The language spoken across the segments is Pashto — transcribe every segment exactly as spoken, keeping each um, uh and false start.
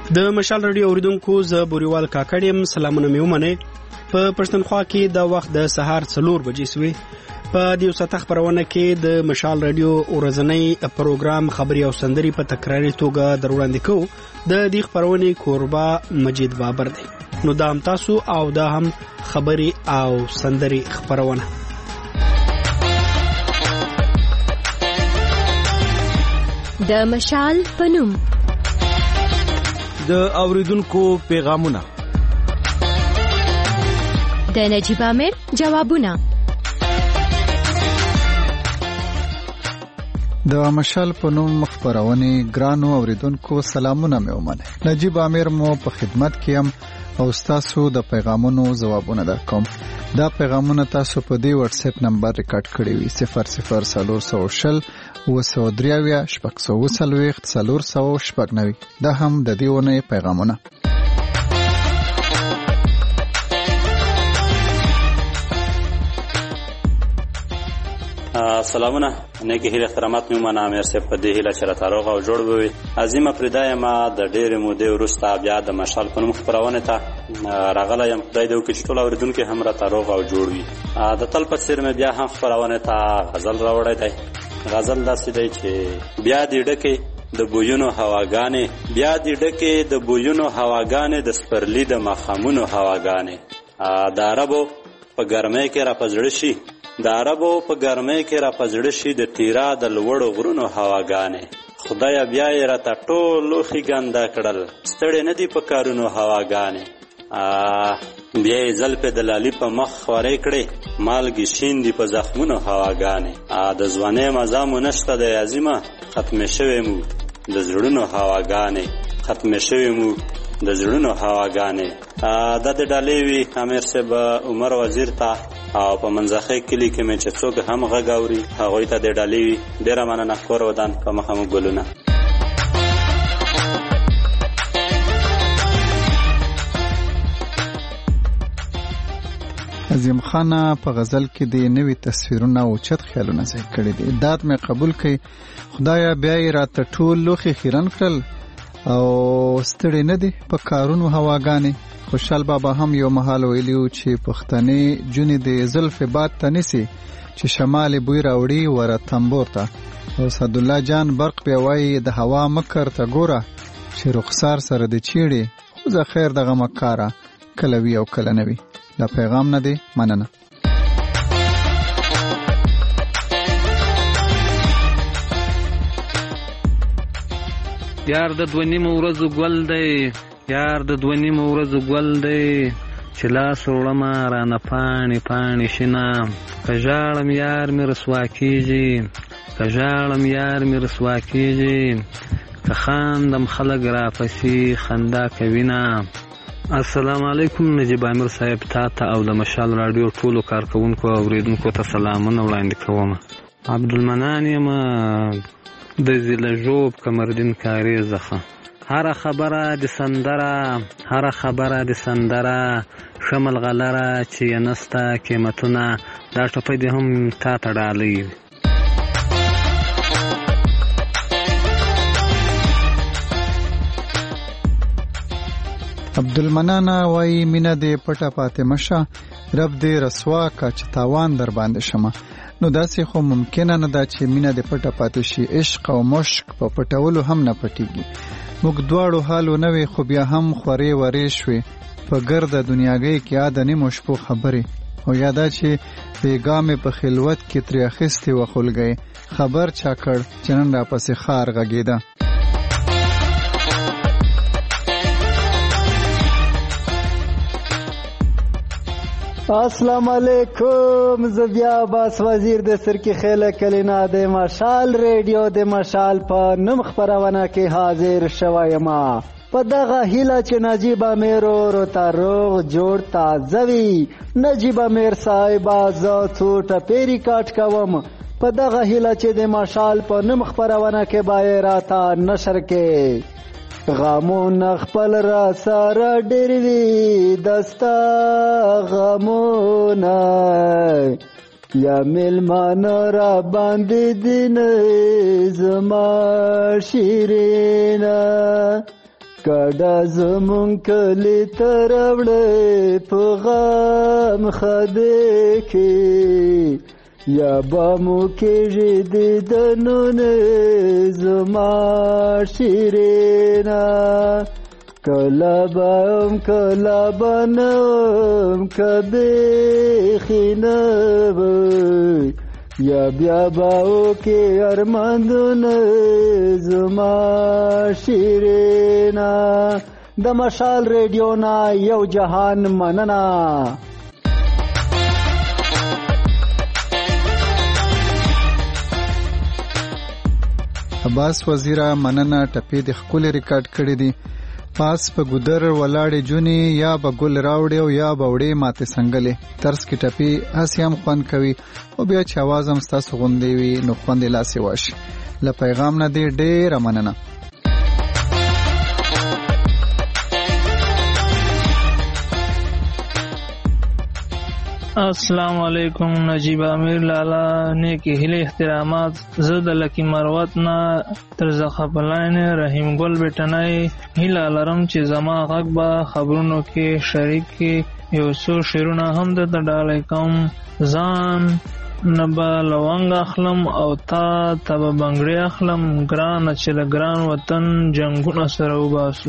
د مشال رادیو اوریدونکو زه بوريوال کاکړم. سلامونه مې ومنئ. په پښتونخوا کې د وخت د سهار څلور بجې سوې. په دیو ساته خبرونه کې د مشال رادیو ورځنی پروګرام خبري او سندري په تکراري توګه دروړاندې کوو. د دې خبرونه کوربا مجید بابر دی. نو دا هم تاسو او دا هم خبري او سندري خبرونه. د مشال پنوم د اوریدونکو پیغامونه، د نجیب امیر جوابونه. د مشال پنوم خبرونه ګرانو اوریدونکو سلامونه مې ومنه. نجیب امیر مو په خدمت کې ام او تاسو د پیغامونو جوابونه درکوم. دا پیغامونه تاسو په دې واتس اپ نمبر ریکارډ کړی وي صفر صفر څلور سو شل وسو دریاویا شپږ سو وسلويخت څلور سو شپږ نوي. دا هم د دې ونه پیغامونه. سلامونه، نیکی هیله احترامات مې ومنه. امیر صاحب په دې هیله چې راته روغ او جوړ به وي. عظیمه پرېدا یم د ډېرې مودې وروسته بیا د مشال په نوم خپرونې ته راغلی یم. خدای دې وکړي چې ټول اورېدونکي هم راته روغ او جوړ وي. د تل په څېر مې بیا هم خپرونې ته غزل راوړی دی. غزل داسې دی چې بیا دې ډکې د بویونو هواګانې، بیا دې ډکې د بویونو هواګانې، د سپرلي د ماښامونو هواګانې. د عربو په ګرمۍ کې را په زړه شي، د عربو په ګرمۍ کې را په زړه شي د تیرا د لوړو غرونو هواګانې. خدایه بیا یې راته ټول لوښي ګنده کړل، ستړې نه دي په کارونو هواګانې. بیا یې زلفې د لالي په مخ خورې کړې، مالګې شیندي په زخمونو هواګانې. د ځوانۍ مزه مو نشته دی عظیمه، ختمې شوې مو د زړونو هواګانې، ختمې شوې مو د زړونو هواګانې. دا د ډالۍ وي امیر صاحب عمر وزیر ته او په منځخۍ کلي کې مې چې څوک هم غږ اوري هغوی ته د ډالۍ وي. ډېره مننه. کور ودان په مخه مو ګلونه. عظیم خانه په غزل کې د نوې تصویرونه او چت خیالونه ځای کړي دي. داد مې قبول کړي. خدایا بیا یې راته ټول لوښي خیرن کړل او ستړي نه دي په کارونو هواګانې. خوشحال بابا هم یو محال ویلیو چې پښتنې جونې د زلفې باد ته نیسي چې شمال بوی راوړي وره تنبور ته. او سعدالله جان برق بیا وایي د هوا مکر ته ګوره چې رخسار سره د چیړي خو زه خیر دغه مکاره کله وي او کله نه وي. دا پیغام نه دی. مننه. یار د دوه نیمو ورځو ګل دی، یار د دوه نیمو ورځو ګل دی چې لاس وړمه رانه پاڼې پاڼې شینه. که ژاړم یار مې رسوا کېږي، که ژاړم یار مې رسوا کېږي، که خاندم خلک راپسې خندا کوینه. السلام علیکم نجیب امیر صاحب، تا ته او د مشال راډیو ټولو کارکوونکو او اورېدونکو ته سلامونه وړاندې کوم. عبدالمنان یم د ضلع ژوب کمردین کاریزه. هره خبره د سندره، هره خبره د سندره، شمل غلره چې یې نسته قیمتونه. دا ټپی دې هم تا ته ډالۍ وي. عبدالمنان وای مینا دې پټه پاتې مشه، رب دې رسوا کا چې تاوان در باندې شمه. نو داسې خو ممکنه نه ده چې مینا دې پټه پاتې شي. عشق او مشک په پټولو هم نه پټیږي. موږ دواړو حالو نه وي خو بیا هم خورې ورې شوې په ګرده دنیاګۍ کې یاد نیمو شپو خبرې. او یادا چې بیګامې په خلوت کې ترې اخیستې و خلګۍ، خبر چا کړ چې نن را پسې خار غږېده. السلام علیکم. زبیا باس وزیر د سرکی خیله کلینا د مشال ریډیو د مشال په نوم خبرونه کې حاضر شوم. په دغه هیله چې نجیب امیر ورته روغ جوړ تازه وي. نجیب امیر صاحب زه څو ټپې ریکارډ کوم. په دغه هیله چې د مشال په نوم خبرونه کې باید راته نشر کې غمونه خپل را سره ډېر وي. دستا غمونه یا ملمانه را باندې دین زما شیرینه، کډه زمون کلی تروړې په غم خدای کې یا با مو کېږي د دنونه زما شیرینا کله به ام کله به نم که بیخي نه وی یا بیا به وکې ارمانونه زما شیرینا د مشال ریډیو نه یو جهان مننه. عباس وزیره مننه ټپې د ښکلې ریکارډ کړې دي. پاس په ګودر ولاړې جونې یا به ګل راوړې او یا به وړې ماتې سنګلې طرز کې ټپې هسې هم خوند کوي او بیا چې اواز هم ستاسو غوندې وي نو خوند یې لاسې واشي. له پیغام نه دې ډېره مننه. السلام علیکم. نجیب امیر لالا نیکی هیله احترامات. زه د لکی مروت نه تر زخپلاین رحیم ګل بیٹنای هیله لرم چې زما غږ به خبرونو کې شریک کې یو څو شعرونه هم د ډالۍ کوم. ځان نه به لونګ اخلم او تا ته به بنګړې اخلم ګرانه چې له ګران وطن جنګونه سره وباسو.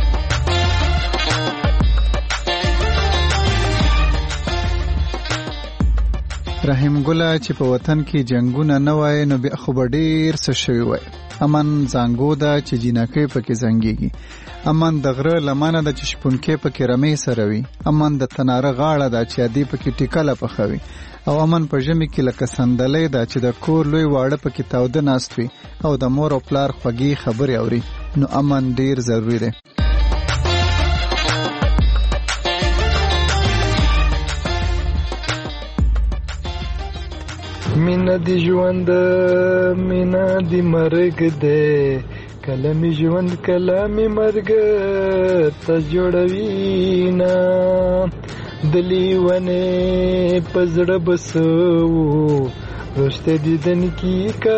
رحیم ګله چې په وطن کې جنگونه نه وای نو بیا خو به ډېر څه شوي وای. امن زانګو ده چې جینکۍ پکې زنګېږي، امن د غره لمنه ده چې شپونکې پکې رمې سره وي، امن د تناره غاړه ده چې ادي پکې ټیکله پخوي، او امن په ژمي کې لکه سندلۍ ده چې د کور لوی واړه پکې تاوده ناست وي او د مور او پلار خوږې خبرې اوري. نو امن ډېر ضروري دی. مینا دی ژوند مینا دی مرګ دی کله می ژوند کله می مرګ ته جوړوي نا دلی ونه پزړه بسو رشته دیدن کی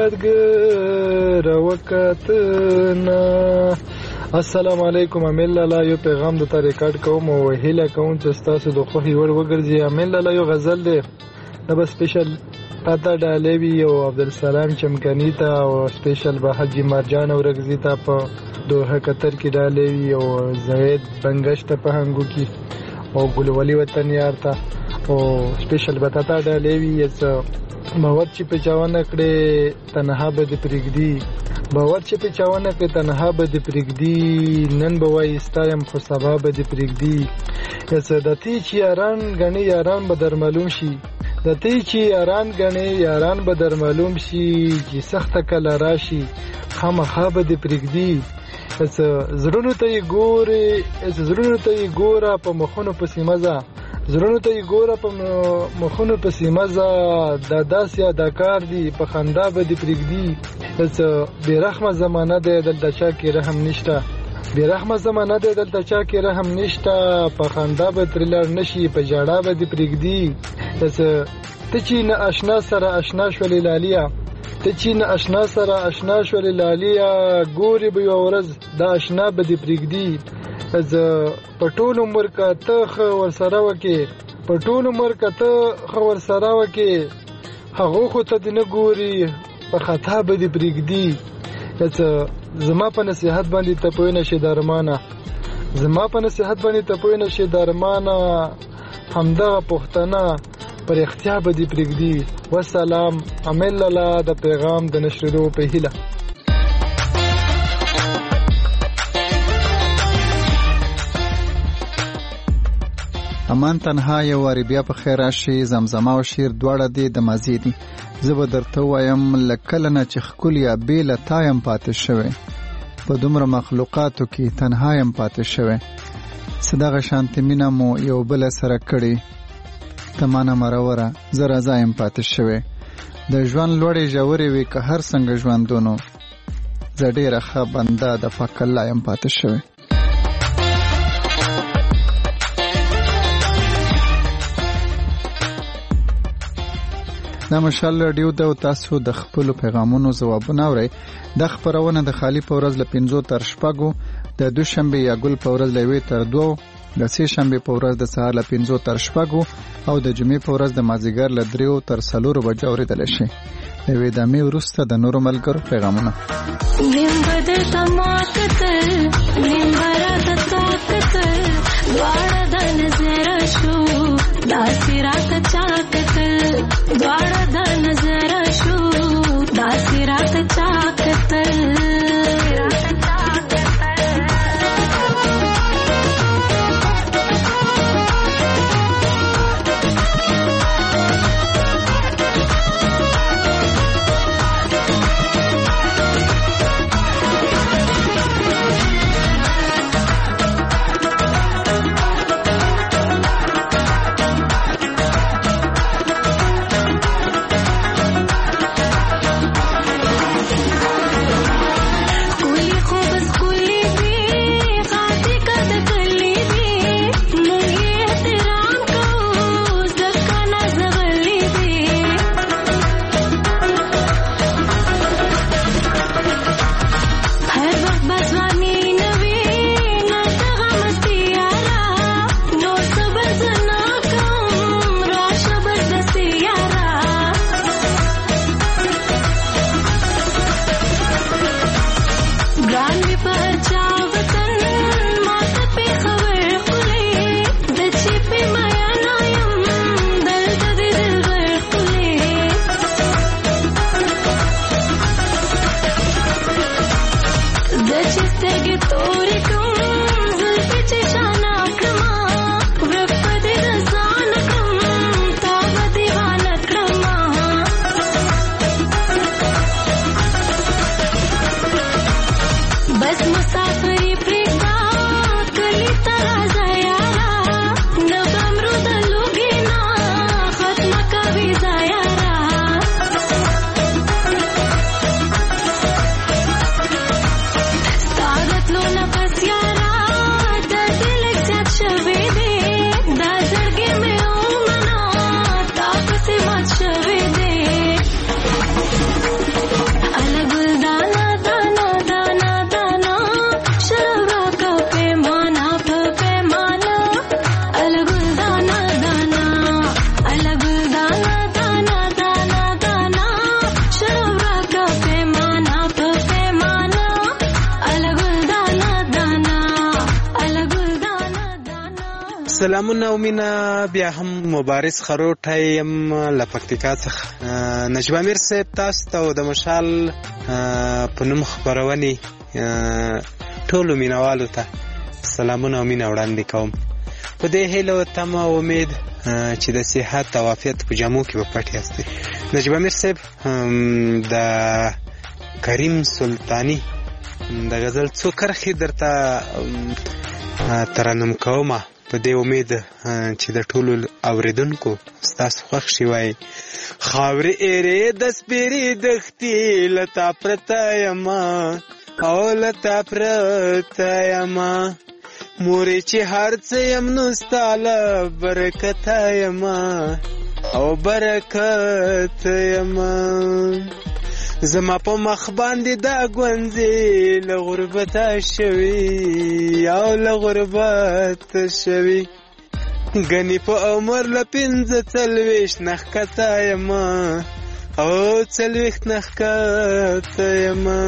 کارګر وکات نا. السلام علیکم. امیل لالا یو پیغام د تا ریکارډ کوم او هیله کوم چې تاسو د خوښي وړ وګرځي. امیل لالا یو غزل دی دا به سپیشل پتا ډالوي او عبدالسلام چمکنی ته او سپیشل به حجی مرجان او رغزی ته په دوحه قطر کې ډالوي او زید بنگش ته په هنګو کې او ګلولی وطن یار ته او سپیشل به تا ډالوي اس باور چې په چاونه کړې تنها به دې پرېږدي باور چې په چاونه کړې تنها به دې پرېږدي نن به وایي ستایم خو سبا به دې پرېږدي اس د تی چې یاران ګڼې یاران به در معلوم شي د تی چې یاران ګڼې یاران به در معلوم شي چې سخته کله راشي خامخا به دې پرېږدي اس زړونو ته یې ګورې اس زړونو ته یې ګوره په مخونو پسې مزه زړونو ته یې ګوره په مخونو پسې مزه دا داسې اداکار دي په خندا به دې پرېږدي اس بېرحمه زمانه دی دلته چا کې رحم نشته بېرحمه زمانه دی دلته چا کې رحم نشته په خندا به ترې لاړ نشي په ژړا به دې پرېږدي اس ته چې نه اشنا سره اشنا شولې لاليه ته چې نه اشنا سره اشنا شولې لاليه ګورې به یوه ورځ دا اشنا به دې پرېږدي از په ټول عمر که ته ښه ورسره وکې په ټول عمر که ته ښه ورسره وکې هغو خو ته دې نه ګوري په خطا به دې پرېږدي زما په نصیحت باندې ته پوه نه شې درمانه زما په نصیحت باندې ته پوه نه شې درمانه همدغه پښتنه پر اختیا به دې پرېږدي. والسلام. امیل لالا د پیغام د نشریدو په هیله. امان تنها یو واری بیا په خیر راشي. زمزمه او شیر دواړه دي د مازی دي. زه به درته وایم لکله نه چې ښکل یا بېله تا یم پاتې شوی په دومره مخلوقاتو کې تنها یم پاتې شوی څه دغه شانتې مینه مو یو بله سره کړې ته مانه مروره زه رضا یم پاتې شوی د ژوند لوړې ژورې وي که هر څنګه ژوندونو زه ډېره ښه بنده د پاک الله یم پاتې شوی. دا مشال رادیو ده او تاسو د خپلو پیغامونو ځوابونه اورئ. دا خپرونه د خالي په ورځ له پنځو تر شپږو د دوشنبه یا ګل په ورځ له یوې تر دوو، د سې شنبه په ورځ د سهار له پنځو تر شپږو او د جمعې په ورځ د مازدیګر له دریو تر څلورو بجو اورېدلی شي. د یوې دمې وروسته د نورو ملګرو پیغامونه. نیم بدل تما کتل نیم برات تا کتل دواړه د نظر شو داسې راته چا کتل دواړه د نظر شو داسې راته چا کتل سلامونه او مینا بیا هم مبارز خروټی یم له پکتیکا څخه. نجیب امیر صاحب تاسو ته د مشال په نوم خپرونې ټولو مینوالو ته سلامونه او مینا وړاندې کوم په دې هیله او تمه او امید چې د صحت او عافیت په جامو کې به پټ یاستئ. نجیب امیر صاحب د کریم سلطانی د غزل څو کرښې درته ترنم کومه په دې امید چې د ټولو اوریدونکو ستاسو خوښ شي. وایي خاورې ایرې د سپېرې دښتې لتا پرته یما او لتا پرته یما مورې چې هر څه یم نو ستا له برکته یما او برکت یما زما په مخ باندې دا ګونځې له غربته شوي او له غربته شوي ګنې په عمر له پنځه څلوېښت نه ښکته یما او څلوېښت نه ښکته یما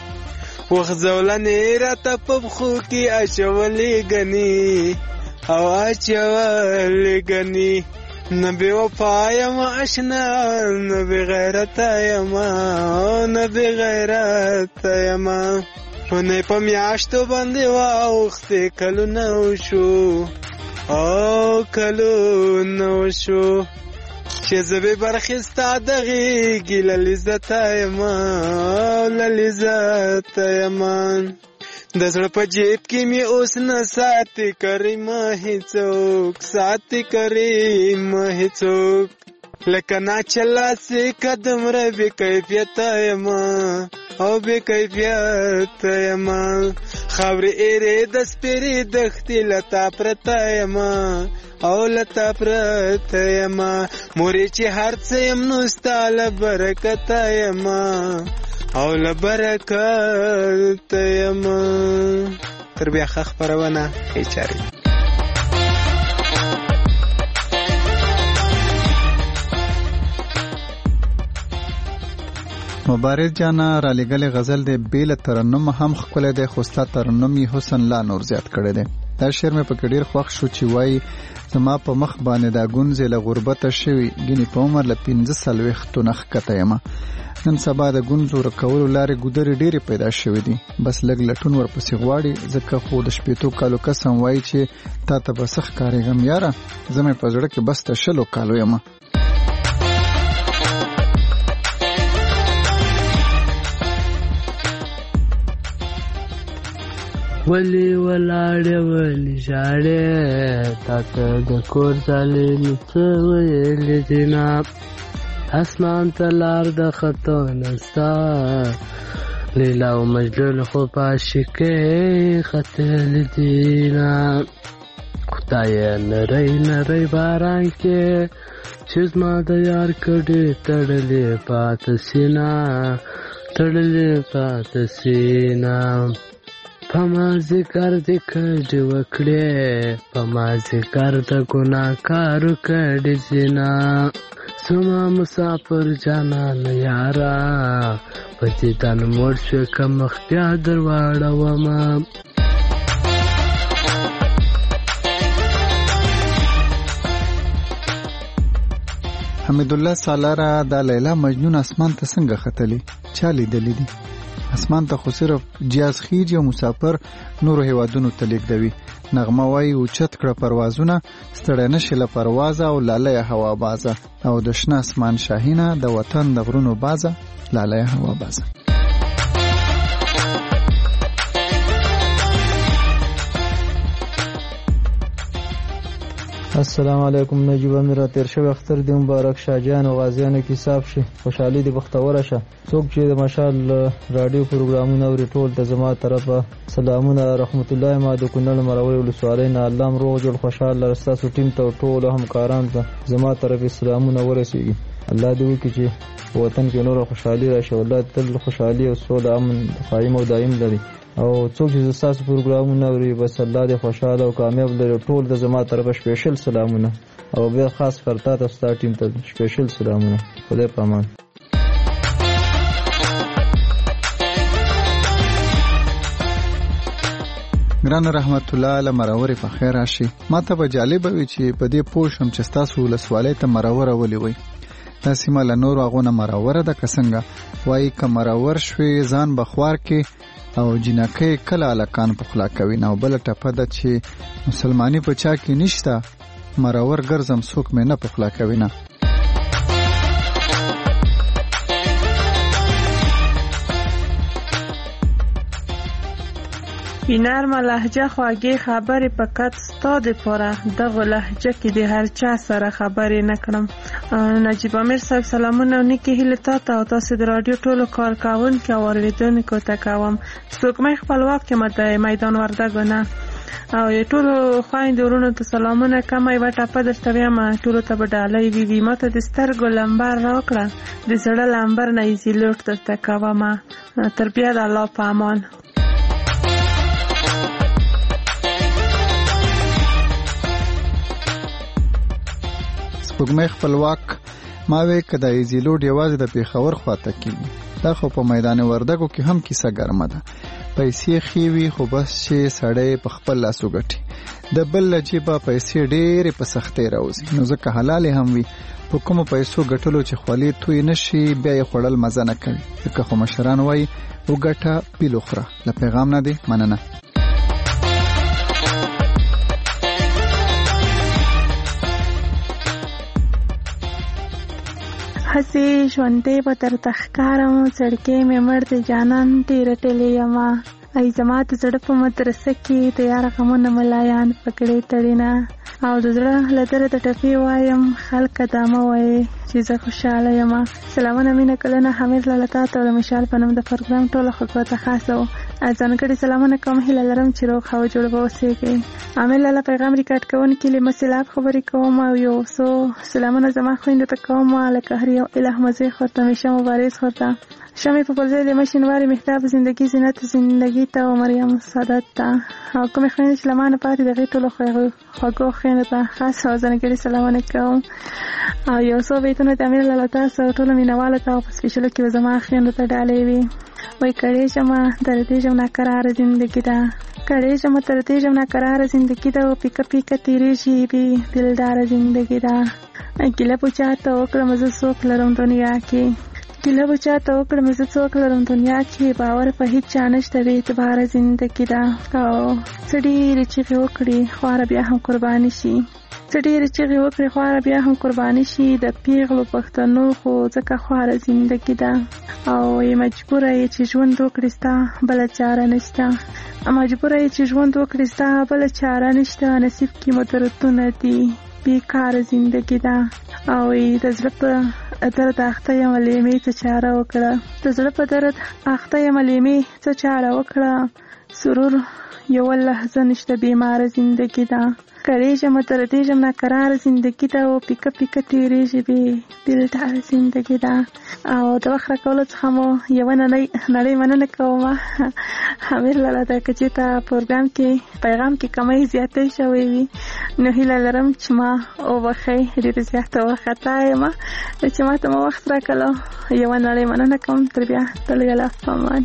وغځولنې راته په پښو کې اچولې ګنې او اچولې ګنې نه بې وفا یم اشنا نه بې غیرته یما نه بې غیرته یما اونۍ په میاشتو باندې واوښتې کلونه وشو او کلونه وشو چې زه بې برخې ستا د غېږې له لذته یما له لذته یما د زړه په جیب کې مې اوس نه ساتي کریمه هیڅوک ساتي کریمه هیڅوک لکه ناچله سکه دومره بې کیفیته یما او بې کیفیته یما خاورې ایرې د سپېرې دښتې له تا پرته یما او له تا پرته یما مورې چې هر څه یم نو ستا له برکته یما او له برکت یما تر بیا ښه خپرونه ښې چارې. مبارز جانا را لګلې غزل د بیل ترنم هم خپل د خوستا ترنم یې حسن لا نور زیات کړی دی. دا شعر مې په ډیر خوښ شو چې وای زما په مخ باندې دا ګونځې له غربته شوي ګینې په عمر له پنځه څلوېښتو نه ښکته یم. نن سبا د ګونځو رکولو لارې ګودرې ډېرې پیدا شوې دي، بس لږ لټون ورپسې غواړي. ځکه خو د شپېتو کالو قسم وایي چې تا ته به څه ښکارېږم یاره، زه مې په زړه کې بس د شلو کالو یم. ولی ولاړې ولی ژاړې تا ته د کور ځالې نو څه ویلې دي نه، اسمان ته لار د خطو نسته، لیلا او مجنون خو په عاشقۍ ختلې دي نه. خدایه نری نری باران کې چې زما د یار کډې تړلې پاته سینه، تړلې پاته سینه. په مازدیګر دې کډې وکړې، په مازدیګر د ګناه کارو کډې زینا. زما مسافر جانان یاره په دیدن مړ شوې که مخ بیا در واړومه. حمیدالله سالاره دا لیلا مجنون اسمان ته څنګه ختلی؟ چا لیدلی دي؟ اسمان ته خو صرف جیاز خیج او مسافر نورو هیوادونو ته لیږدوي. نغمه وایي اوچت کړه پروازونه، ستړی نشي له پروازه او لالیه هوا بازه، او د شنه اسمان شاهینه د وطن د غرونو بازه، لالیه هوا بازه. السلام علیکم. نجیب امیر تیر شوی اختر دی مبارک شاهجان او غازیانو کې صاحب شي، خوشحالي دی بختوره شه. څوک چې د مشال رادیو پروګرامونه اوري ټول ته زما طرفه سلامونه رحمت الله. ما د کونړ مروړې ولسوالۍ نه الله روغ جوړ خوشاله ستاسو ټیم ته ټول همکاران ته زما طرفه سلامونه ورسیږي. الله دې وکړي چې وطن کې نور خوشحالي راشي، الله تل خوشحالي او سوله امن قائم او دائم لري. او څوک چې تاسو پروګرامونه اوري بس الله دې خوشاله او کامیاب لري. ټول د زما طرفه سپیشل سلامونه او بیا خاص فرتا ته ستاسو ټیم ته سپیشل سلامونه. خدای په امان. ګران رحمت الله علی مرور په خیر راشي. ما ته به جالب وي چې په دې پوه شم چې تاسو ولسوالۍ ته مرور ولي وي. دا سیمه له نورو هغونه مرور ده که څنګه؟ وایي که مرور شوې ځان بخوار کې او جنکۍ کله الکان په خلا کوي. نو بله ټپه ده چې مسلمانی په چا کې نشته، مرور ګرځم څوک مې نه په خلا کوي نه. په نرمه لهجه خواږې خبرې فقط ستا دپاره، دغه لهجه کې د هر چا سره خبرې نه کړم. نجیب امیر صاحب سلامونه او نیکې هیلې تا ته او تاسې د راډیو ټولو کارکوونکو او اورېدونکو ته کوم. سپوږمۍ خپلواک یم د میدان وردګو نه او ټولو خویندو ورونو ته سلامونه کوم. یوه ټپه درته ویم ټولو ته به ډالۍ وي. ما ته د سترګو لمبر راکړه، د زړه لمبر نه ایزي لوټ درته کومه. تر بیا د الله په امان. سپوږمۍ خپلواک ما وی که د ایزي لوډ یوازې د پیښور خواته کېږي، دا خو په میدان وردګو کې هم کیسه ګرمه ده. پیسې ښې وي خو بس چې سړی په خپل لاس وګټي، د بل له جیبه پیسې ډېرې په سختۍ راوځي. نو ځکه حلالې هم وي، په کومو پیسو ګټلو چې خولې توی نشي بیا یې خوړل مزه نه کوي. ځکه خو مشران وایي وګټه پیل وخوره. له پیغام نه دی مننه. هسې ژوندې به درته ښکارم، زړګی مې مړ د جانان ډېره ټلې یمه. ای زما د زړه په مدرسه کې د یار غمونه ملایان پکړې تړینه، او د زړه له درده ټپې وایم خلکه دا مه وایې چې زه خوشحاله یمه. سلامونه مینه کلونه حمید لاله تا ته د مشال په نوم د پروګرام ټولو خلکو ته خاصه و. ځانګړي سلامونه کوم هیله لرم چې روغ او جوړ به اوسئ. عامل لاله پیغام ریکارډ کوونکي له مسلاب خبرې کوم او یو څو سلامونه زما خویندو ته کوم لکه هر یو الہ مزه خورته میشه مبارز خورته شمې په پرځای د مشینواري مهتاب زندگی زینت زندگی ته او مریم سعادت ته او کومې خویندې چې لمانه پاتې دغې ټولو خوږو خویندو ته خاص او ځانګړي سلامونه کوم او یو څو بیتونه د امیر لاله تاسو او ټولو مینهوالو ته او په سپیشلو کې به زما خویندو ته ډالۍ وي. وای کړېږمه تر دې ژم ناقراره زندګي ده کړېږمه تر دې ژم ناقراره زندګي ده او پیکه پیکه تېرېږي بې دلداره زندګي ده ګیله به چاته وکړم زه څوک لرم دنیا کې ګیله به چاته وکړم زه څوک لرم دنیا کې باور په هېڅ چا نشته بې اعتباره زندګي ده او څه ډېرې چیغې وکړي خواره بیا هم قرباني شي څه ډېرې چیغې وکړي خواره بیا هم قرباني شي د پیغلو پښتنو خو ځکه خواره زندګي ده او یې مجبوره یې چې ژوند وکړي ستا بله چاره نشته مجبوره یې چې ژوند وکړي ستا بله چاره نشته نصیب کې مو دردونه دي بیکاره زندګي ده او د زړه په درد اخته یم لیمې څه چاره وکړه د زړه په درد اخته یم لیمې څه چاره وکړه سرور یوه لحظه نشته بیماره زندګي ده کړېږم تر دې ژم ناقراره زندګي ده او پیکه پیکه تېرېږي بې دلداره زندګي ده او د وخت راکولو څخه مو یوه نړۍ مننه کوم امیر لاله ته که چېرته پروګرام کې پیغام کې کمی زیاتی شوی وي نو هیله لرم چې ما وبښئ ډېرې زیاته وارخطا یم چې ما ته مو وخت راکړلو یوه نړۍ مننه کوم تر بیا تل یاله په امان.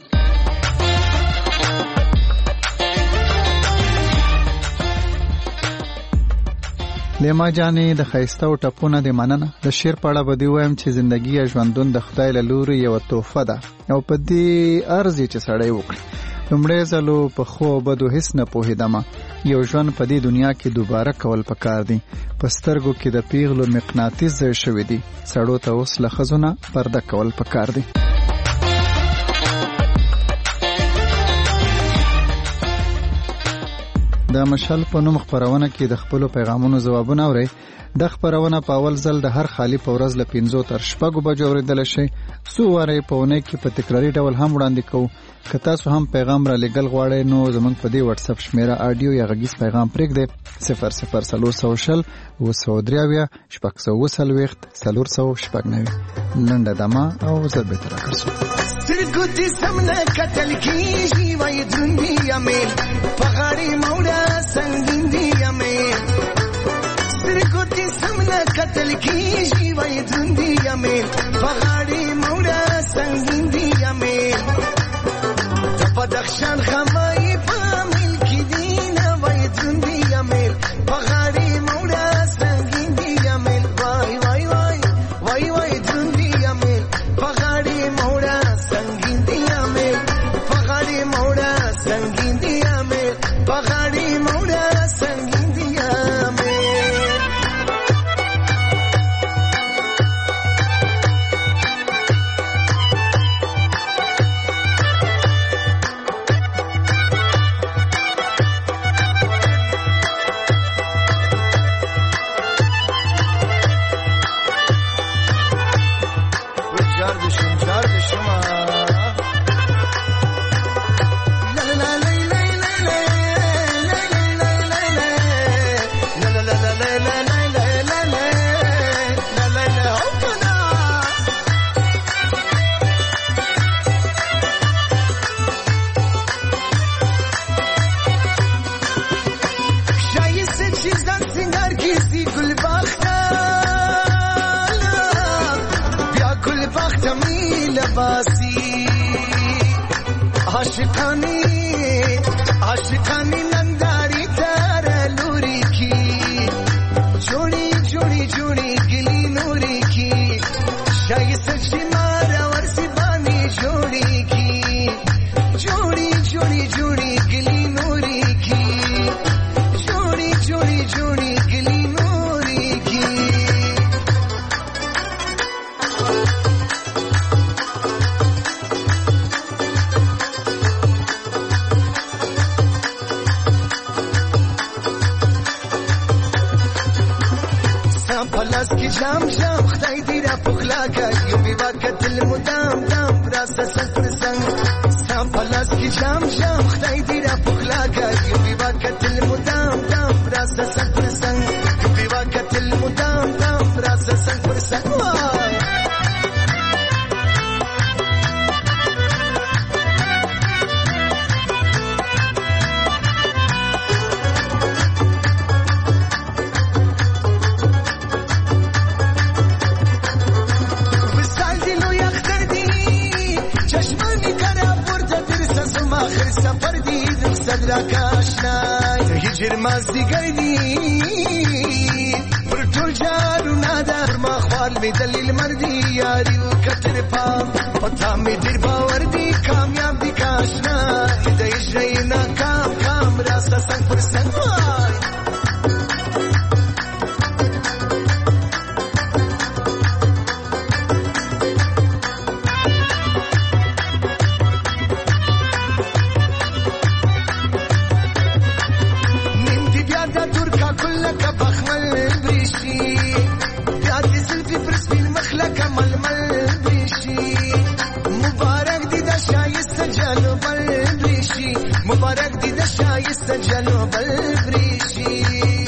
لیما جانې د ښایسته او ټپونه د مننه د شعر په اړه به دې وایم چې زندګي یا ژوندون د خدای له لورې یوه تحفه ده او په دې عرض یې چې سړی وکړي لومړی ځلو په ښو او بدو هېڅ نه پوهېدمه یو ژوند په دې دنیا کې دوباره کول پکار دي په سترګو کې د پیغلو مقناطیس ځای شوي دي سړو ته اوس له ښځو نه پرده کول پکار دي. د مشال په نوم خپرونه کې د خپلو پیغامونو ځوابونه اورئ. د خپرونه په اول ځل د هر خالی په ورځ له پنځو تر شپږو بجو اورېدلی شئ. څو واره یې په اونۍ کې په تکراري ډول هم وړاندې کوو. که تاسو هم پیغام را لېږل غواړئ نو زموږ په دې وټساپ شمېره آډیو یا غږیز پیغام پرېږدئ صفر صفر څلور سوه شل اوه سوه درې اویا شپږ سوه اووه څلوېښت څلور سوه شپږ نوي. لنډه دمه او زر بېرته راګرځو. سترګو دې سم نه کتل کېږي وایي دروند دي امیل په غاړې موړه سنګین دي امیل سترګو دې سم نه کتل کېږي وایي دروند دي امیل په غاړې موړه سنګین دي امیل د بدخشان خمایي په امیل کې دي نه وایي دروند دي امیل په غاړې موړه سنګین دي امیل وای وای وای وای وای دروند دي امیل په غاړې موړه سنگین دی امیل په غاړې موړه سنگین دی امیل په غاړې موړه سنگین دی امیل وجار دې شم جار دې شم عاشقانی عاشقانی ننداری تار لوری کی جوڑی جوڑی جوڑی گلی نوری کی شای سچی مارا ورسی بانی جوڑی کی جوڑی جوڑی جوڑی گلی نوری کی جوڑی جوڑی جوڑی گلی نوری کی پلاس کی جام جام خدای دې را پخلا کا یو بي واکت المدام دام راس سست سنگ ستا ستا پلاس کی جام جام خدای دې را پخلا کړي بیوا کتل مدام دام راسه سنگ پر سنگ بیوا کتل مدام دام راسه سنگ پر سنگ هجر مازدیګر دی پر ټول جارونه ده پر ما خوال می دلیل مردی یاری وکتر پام پتا می ډیر باور دی کامیاب دی کاشنا د اجرای ناکام کام راسه څنګه پر څنګه سجلوا بالبريشي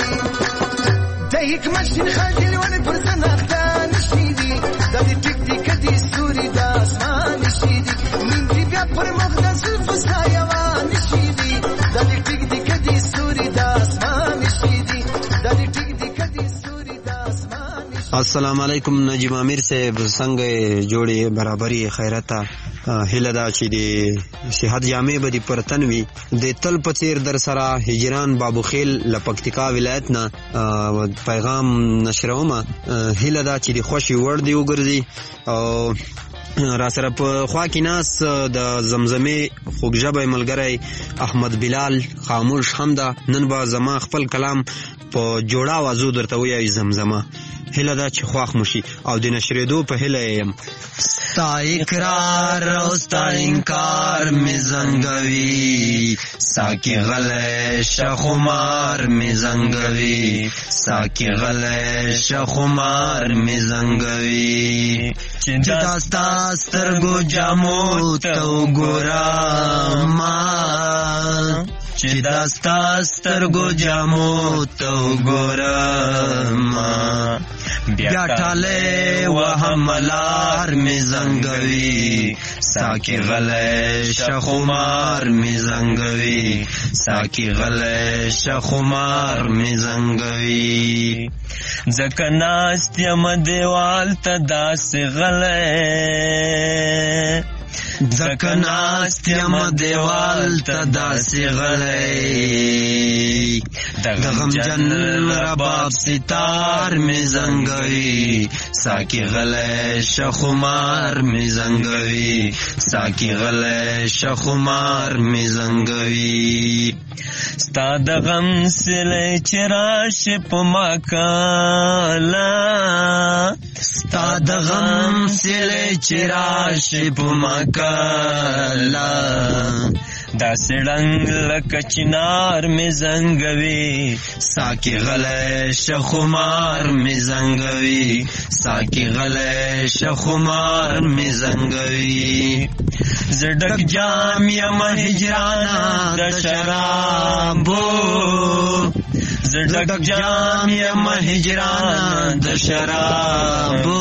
دايك ماشي نخاجل وانا برزن اختان شيدي دادي تك تك دي سوري دا اسمان شيدي من دي بيابر مغدس الفسايا وان شيدي دادي تك تك دي سوري دا اسمان شيدي دادي تك تك دي سوري دا اسمان شيدي السلام علیکم نجیب امیر سے څنګه جوړي برابرۍ خیرته هله دا چې د صحت جامع بدی پرتنوي د تل پچیر در سره هجران بابو خیل لپکتیکا ولایت نه پیغام نشرومه هله دا چې د خوشي ور دی وګرځي او را سره په خوا کې ناس د زمزمه خوږ ژبه ملګری احمد بلال خاموش هم دا نن با زما خپل کلام په جوړا وازو درته وایي زمزمه هله دا چې خواخ مشي او د نشریدو په هله يم ستا اقرار او ستا انکار می زنګوي ساکي غلې شخمار می زنګوي ساکي غلې شخمار می زنګوي چې داستا سترګو جامو تو ګورا ما چې داستا سترګو جامو تو ګورا ما بیا ټاله وهملار می زنګوي ساکي غلې شخمار می زنګوي ساکي غلې شخمار می زنګوي ځکه ناست یم دیوال ته داسې غلې ځکه ناست یم دیوال ته داسې غلی د غمجن رباب ستار می زنګوي ساکي غلی شخمار می زنګوي ساکي غلی شخمار می زنګوي ستا د غم سلی چې راشي په ما کاله ستا د غم سلی چې راشي په ما کاله دا سړنګ لکه چنار می زنګوي ساکي غلې شخمار می زنګوي ساکي غلې شخمار می زنګوي زړک جام یم هجرانا د شرابو زړک جام یم هجرانا د شرابو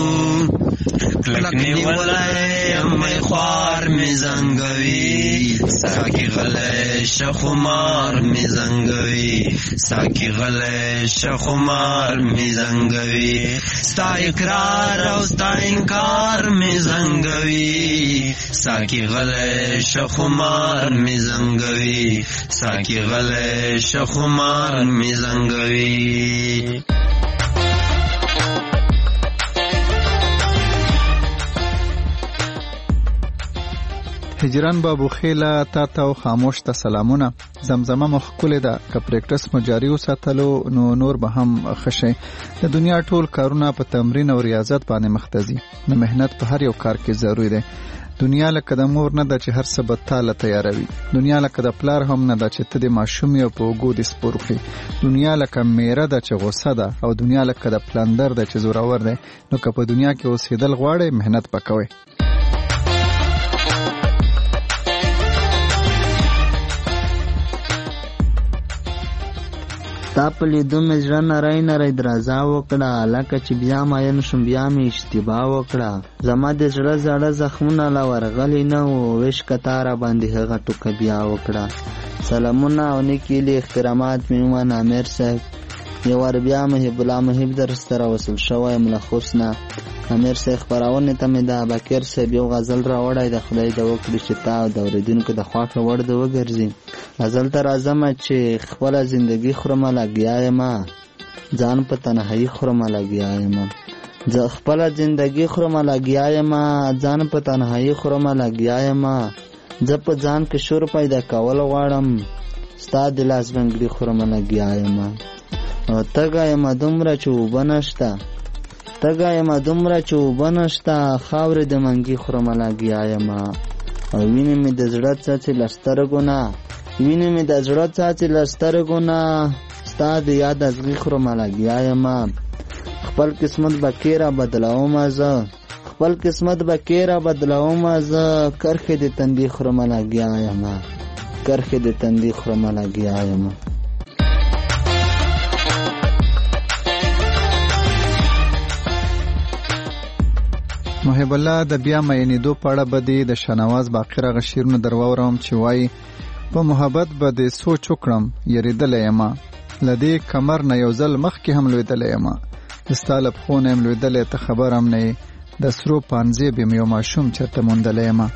کلکنی ولای امی خوار می زنګوي ساکي غلې شخمار می زنګوي ساکي غلې شخمار می زنګوي ستا اقرار او ستا انکار می زنګوي ساکي غلې شخمار می زنګوي ساکي غلې شخمار می زنګوي هجران بابو خیله تا تا او خاموش ته سلامونه زمزمه مخکوله ده که پریکټس مو جاری وساتلو نو نور به هم خشه د دنیا ټول کارونه په تمرین او ریاضت باندې مختزي نو مهنت په هر یو کار کې ضروری ده دنیا لکه د مور نه ده چې هر څه به تاله تیاروي دنیا لکه د پلار هم نه ده چې ته د ماشوم یو په اوږو دې سپورخي دنیا لکه میره ده چې غوسه ده او دنیا لکه د پلندر ده چې زورور ده نو که په دنیا کې اوسېدل غواړئ مهنت وکوئ ستا په لیدو مې زړه نری نری درزا وکړه، لکه چې بیا ماین شم بیا مې اشتباه وکړه. زما د زړه زړه زخمونه لا ورغلي نه وو، عشقه تا را باندې هغه ټوکه بیا وکړه. سلامونه او نیکې هیلې احترامات مې ومنه امیر صاحب. یو وار بیا محب الله محب درسته راوصل شوی یم له خوست نه. امیر صاحب خپرونې ته مې د بکیر صاحب یو غزل راوړی د خدای د وکړي چې تا د اورېدونکو د خوښه وړ د وګرځي. غزل ته راځمه چې خپله زندګي خورمه لګیا یمه، ځان په تنهایي خورمه لګیا یمه. زه خپله زندګي خورمه لګیا یمه، ځان په تنهایي خورمه لګیا یمه. زه په ځان کې شور پیدا کول غواړم، ستا د لاس بنګړي خورمه لګیا یمه. او تږی یمه دومره چې اوبه نشته، تږی یمه دومره چې اوبه نشته، خاورې د منګي خورمه لګیا یمه. او وینې مې د زړه څاڅي له سترګو نه، وینې مې د زړه څاڅي له سترګو نه، ستا د یاد ازغي خورمه لګیا یمه. خپل قسمت به کې را بدلومه زه، خپل قسمت به کې را بدلومه زه، کرښې د تندي خورمه لګیا یمه، کرښې د تندي خورمه لګیا یمه. محب الله د بیا مینېدو په اړه به دې د شاهنواز باقر هغه شعرونه در واورم چې وایي په محبت به دې سوچ وکړم یریدلی یمه، له دې کمر نه یو ځل مخکې هم لوېدلی یمه. ستا له پښو نه یم لوېدلی ته خبر هم نه یې، د سرو پانځې به مې یو ماشوم چېرته موندلی یمه.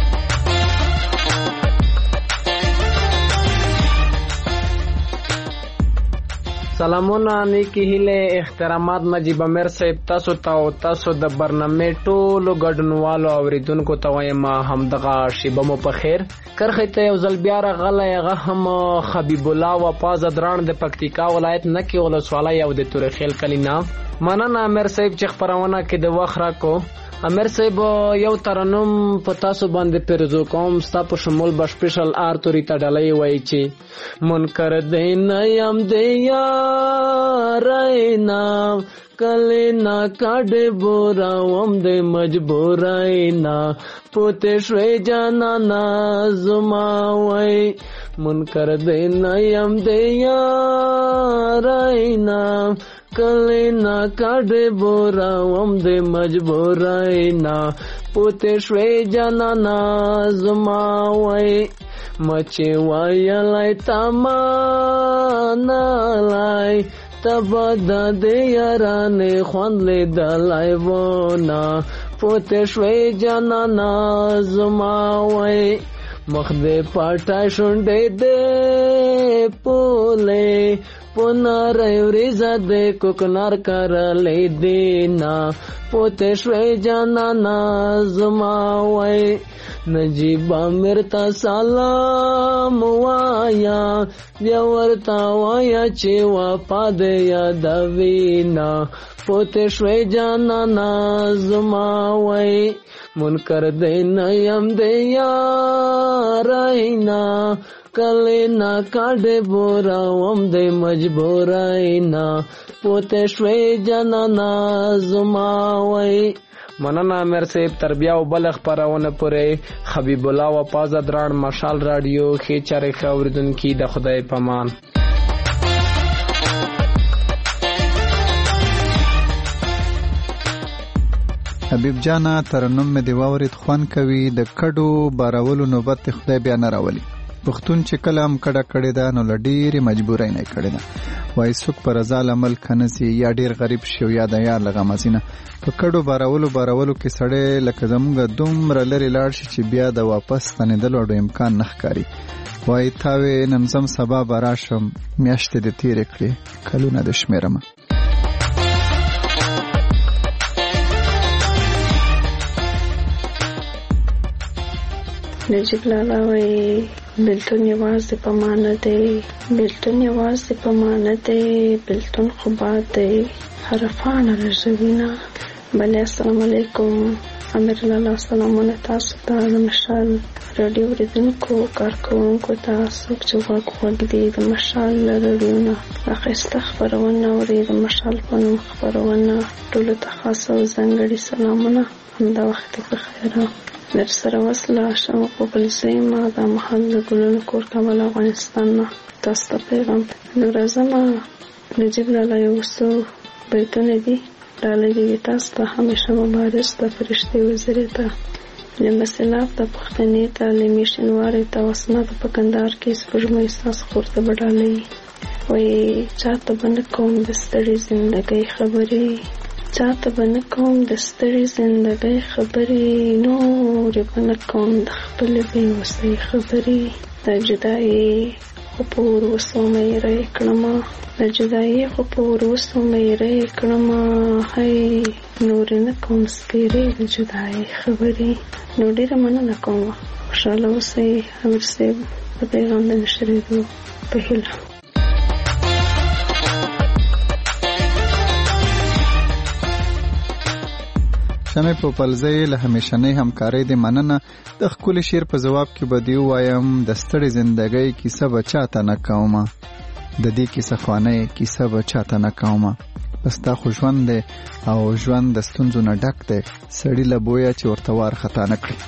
سلامونه نیکی هیله احترامات نجیب امیر صاحب تاسو ته او تاسو د برنامې ټولو ګډونوالو اوریدونکو ته وایم همدغه شیبه مو په خیر. کرخې ته یو ځل بیا راغلی، هغه هم حبیب الله وفا زدران د پکتیکا ولایت نکې ولسوالۍ او د تورخیل کلي نه. مننه امیر صاحب چې خپرونه کې د وخت راکو. امیر صاحب یو ترنم په تاسو باندې پیرزو کوم، ستا په شمول به سپیشل آر توري ته ډالۍ وایي چې منکر دی نه یم د یارۍ نه، کلې نه کاډې بوراوم د مجبورۍ نه، پوتې شوې جانانه زما وایي منکر دی نه یم د یارۍ نه، کلې نه کاډې بوراوم د مجبورۍ نه، پوتې شوې جانانه زما وایي مچې وایلی تا منلی، تبه د دې یارانې خوند لیدلی ونه، پوتې شوې جانانه زما وایي مخ دې پټی شونډې دې پولې، پناری وریزه دې کوکنار کرلی دینا، پوتې شوې جانانه زما وایي نجیب امیر ته سلام وایا، بیا ورته وایا چې وفا دې یادوینا، پوتې شوې جانانه زما وایي منکر دې نه یم د یارۍ نه، کلې نه کاډې بوراوم د مجبورۍ نه، پوتې شوې جانانه زما وایي. مننه امیر صاحب. تر بیا او بل خپرونه پورې حبیب الله وفا زدران مشال رادیو ښې چارې ښه اورېدونکي د خدای په امان. حبیب جانا ترنم مې دی واورید خوند کوي، د کډو بارولو نوبت خدای بیا نه راولي. پښتون چې کله هم کډه کړې ده نو له ډېرې مجبورۍ نه یې کړې ده. وایي څوک په رضا له ملک نه ځي، یا ډېر غریب شي او یا د یار له غمه ځي نه. په کډو بارولو بارولو کې سړی لکه زموږ دومره لرې لاړ شي چې بیا د واپس ستنېدلو اډو امکان نه ښکاري. وایي تاوې نن ځم سبا به راشم، میاشتې دې تېرې کړې کلونه د شمېرمه. نجیب لالا وایي بلتون یواز دی پمانه دی، بلتون یواز دی پمانه دی، بلتون خوبات دی حرفان رژوینا، بله السلام علیکم امیر لالا سلامونه تاسو ته د مشال رادیو اوریدونکو کارکوونکو ته څوک چې غوږ غوږ دي د مشال رادیو نه اخیسته خپرونه اوري د مشال په نوم خپرونه ټولو ته خاص او ځانګړي سلامونه همدا وخت په خیر در سره وصله شم قبل سیمه د محل ګلونو کور کابل افغانستان نه تاسو ته پیغام لورځم نجیب لالا یو څو بیتونه دي ډالۍ دي تاسو ته همیشه مبارز د فرشتي وزیرې ته لمبه سیلاب د پښتنې ته لمې شینوارې ته وسنه د په کندهار کې سپوږمۍ ستاسو خور ته به ډالۍ وایي چاته به نه کوم د ستړې زندګۍ خبرې چاته به نه کوم د ستړې زندګۍ خبرې نورې به نه کوم د خپلې بېوسۍ خبرې د جدایي خو په وروسو مې یې کړمه د جدایي خو په وروسو مې یې کړمه هی نورې نه کوم سپېرې د جدایي خبرې نو ډېره مننه کوم خوشحاله اوسئ امیر صاحب د پیغام د نشرېدو په هیله شمع پوپلزی له همیشنۍ همکارۍ د مننه د ښکلي شعر په ځواب کې به دې ووایم د ستړې زندګۍ کیسه به چاته نه کومه د دې کیسه خوانۍ کیسه به چاته نه کومه بس دا خو ژوند دی او ژوند د ستونزو نه ډک دی سړي له بویه چې ورته وار خطا نه کړي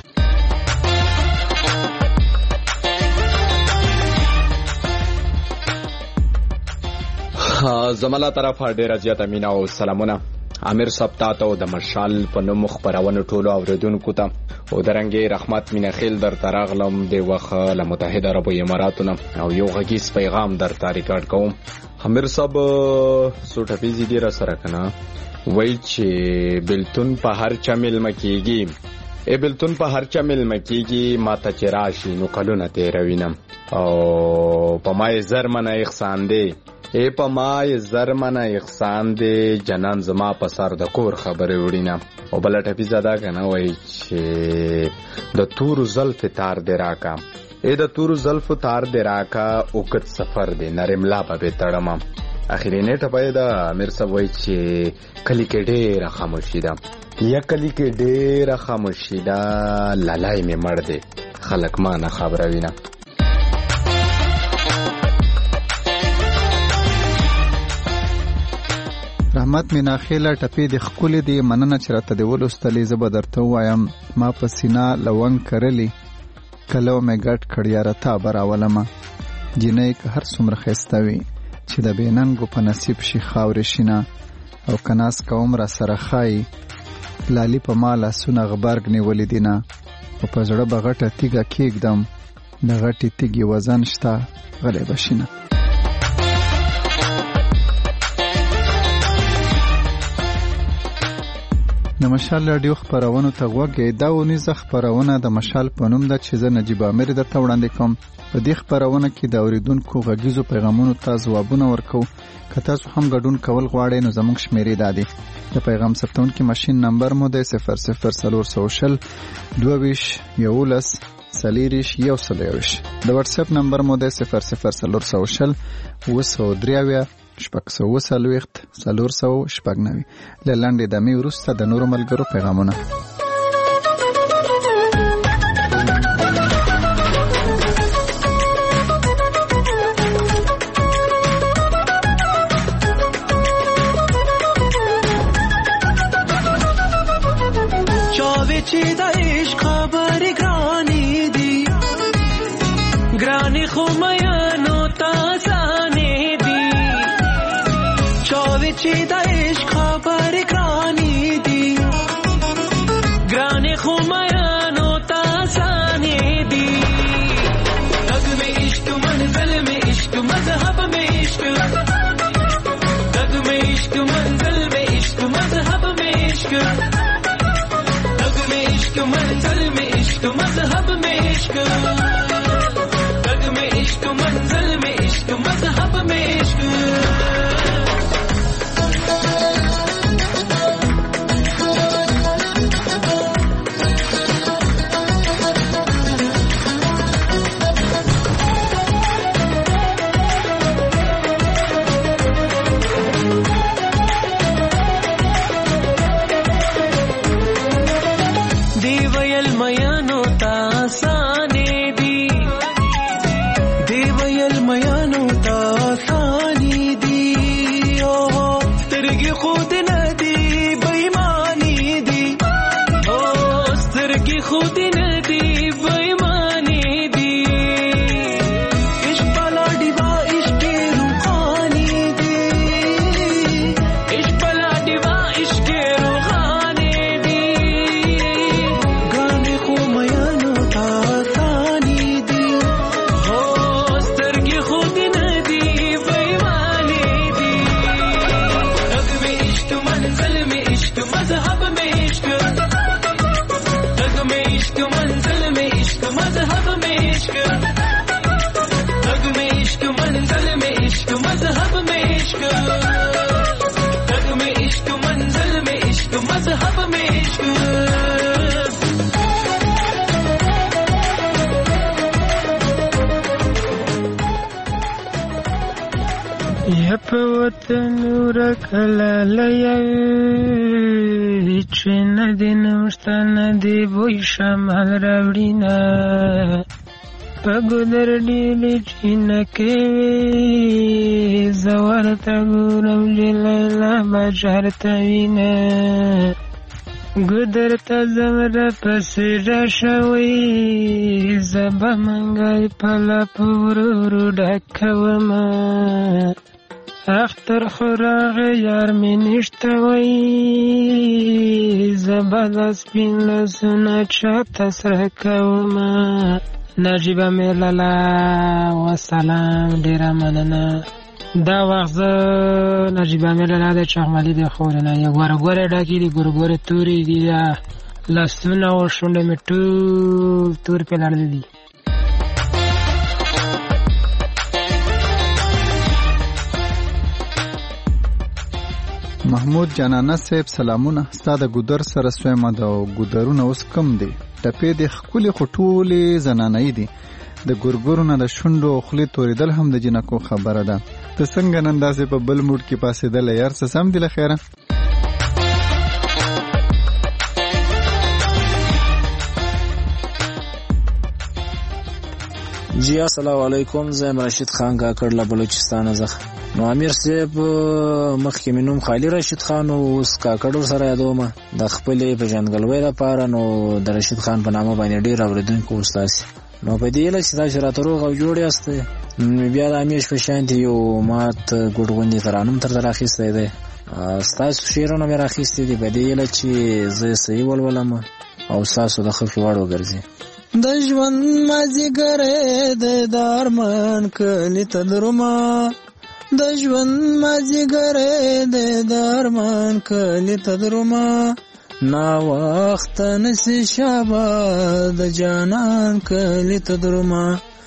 زما له طرفه ډېره زیاته مینه او سلامونه امیر صاحب تاته او د مشال په نوم خپرونو ټولو اوریدونکو ته او درنګې رحمت مینه خیل درته راغلم د وخت له متحده عربو اماراتو نه او یو غږیز پیغام درته ریکارډ کوم امیر صاحب څو ټپیزې دي را سره که نه وایي چې بېلتون په هر چا میلمه کېږي ای بېلتون په هر چا میلمه کېږي ما ته چې راشي نو کلونه تېروینم او په ما یې زر منه احسان دی ای په ما یې زر منه احسان دی جنان زما په سر د کور خبرې وړینه او بله ټپیزه دا که نه وایي چې د تورو زلفې تار دې راکا ای د تورو زلفو تار دې راکا اوږد سفر دی نرملا به بې تړمه اخرینۍ ټپه یې ده امیر صاحب وایي چې کلي کې ډېره خاموشي ده یا کلی کې ډېره خاموشي ده لالی مې مړ دی خلک ما نه خبروینه رحمت مینا خیله ټپې د ښکلې دي مننه چې راته دې ولوستلې زه به درته ووایم ما په سینه لونګ کرلي کلو مې ګډ کړ یاره تا به راولمه جینۍ که هر څومره ښایسته وي چې د بېننګو په نصیب شي خاورې شینه او که ناز کوم را سره ښایي لالي په ما لاسونه غبرګ نیولې دینه او په زړه به غټه تیږه کېږدم د غټې تیږې وزن شته غلی به شینه د مشال راډیو خپرونو ته غوږ دا اونیزه خپرونه د مشال په نوم ده چې زه نجیب امیر درته وړاندې کوم په دې خپرونه کې د اوریدونکو غږیزو پیغامونو ته ځوابونه ورکو که تاسو هم ګډون کول غواړئ نو زموږ شمیرې دا دي د پیغام ثبتونکي ماشین نمبر مو دی صفر صفر څلور سوه شل دوه ویشت یولس څلېرویشت یو سل یوویشت د واتساپ نمبر مو دی صفر صفر څلور سوه شل اوه سوه درې اویا شپږ سوه اوه څلوېښت څلور سوه شپږ نوي له لنډې دمې وروسته د نورو ملګرو پیغامونه چې د عشق خبرې ګرانې دي ګرانې خو میانو ته ځانې دي چاوې چې د عشق خبرې ګرانې دي ګرانې خو میانو ته ځانې دي دغ مې عشق منزل مې عشق مذهب مې عشق دغ مې عشق منزل مې عشق مذهب مې عشق منزل में इश्क मजहब में इश्क रग में इश्क मंजिल में इश्क मजहब में इश्क ویل میانو تا آسانې دي دی ویل میانو تا آسانې دي او سترګې خود نه دي بېمانې دي او سترګې خود نه دي بېمانې دي عشق پلا ډیوا عشق روحاني دي عشق پلا ډیوا عشق روحاني دي ګانې خو میانو تا آسانې دي او سترګې خود نه دي بېمانې دي رګ میں عشق منزل میں عشق مذہب میں عشق رگ میں عشق منزل میں عشق مذہب میں عشق رگ میں عشق منزل میں عشق مذہب میں عشق رگ میں عشق منزل میں عشق مذہب میں عشق یپ وطن ورکلا لیوی چې ندی نوشته ندی بوی شمال راوړینا په ګودر ډیلې چې نکې وي زه ورته ګورم چې لیلا به چېرته وینه ګودر ته ځم راپسې راشه وی زه به منګی په لاپو ورو ورو ډکومه اختر خوراغ یار می نشته وی زبد سپین لسونه چاته سره کومه نجیبه میلالا و سلام ډیره مننه دا وخت زه نجیبه میلالا د چغملي د خورنه یو ګوره ګوره ډکې دي ګوره ګوره تورې دي لاسونه او شونډې مې ټول تور پې لړلې دي محمود جانانه صاحب سلامونه ستا د ګودر سره سویمه د ګودرونه اوس کم دی ټپې د ښکلې خو ټولې زنانهیي دي د ګورګورو نه د شونډو او خولې تورېدل هم د جنکو خبره ده ته څنګه نن داسې په بل موډ کې پاسېدلی یار څه سم دي له خیره جی السلام علیکم زم رشید خان کاکړ له بلوچستان څخه نو امیر صاحب مخکې مې نوم خالي رشید خان او اوس کاکړ سره یادوم د خپلې پیژندګلوۍ لپاره نو د رشید خان په نامه باندې ډېر اورېدونکو استاسي نو په دې هیله چې تاسو راته روغ او جوړ یاست بیا د همیش په شانتي یو مات ګډ غوندې ترانم تر راخیستی دی ستاسو شعرونه مې راخیستي دي په دې هیله چې زه یې صحیح ولولم او ستاسو د ښه وړ وګرځي د ژوند مازیګری د دارمان کلي ته درومه د ژوند مازیګری د دارمان کلي ته درومه ناوخته نسي شابه د جانان کلي ته درومه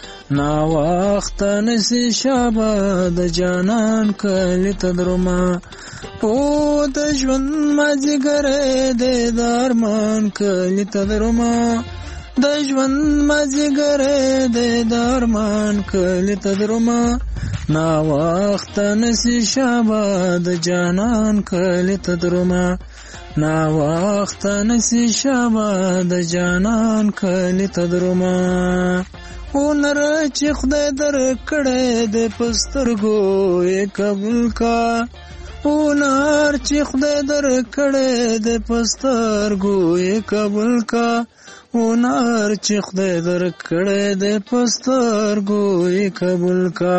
ناوخته نسي شابه د جانان کلي ته درومه او د ژوند مازیګری د دارمان کلي ته درومه د ژوند مازیګری د دارمان کلي ته درومه ناوخته نسي شابه د جانان کلي ته درومه ناوخته نسي شابه د جانان کلي ته درومه هنر چې خدای درکړی د پسترګو یې قبول کا هنر چې خدای درکړی د پسترګو یې قبول کا هنر چې خدای درکړی د پسترګو یې قبول کا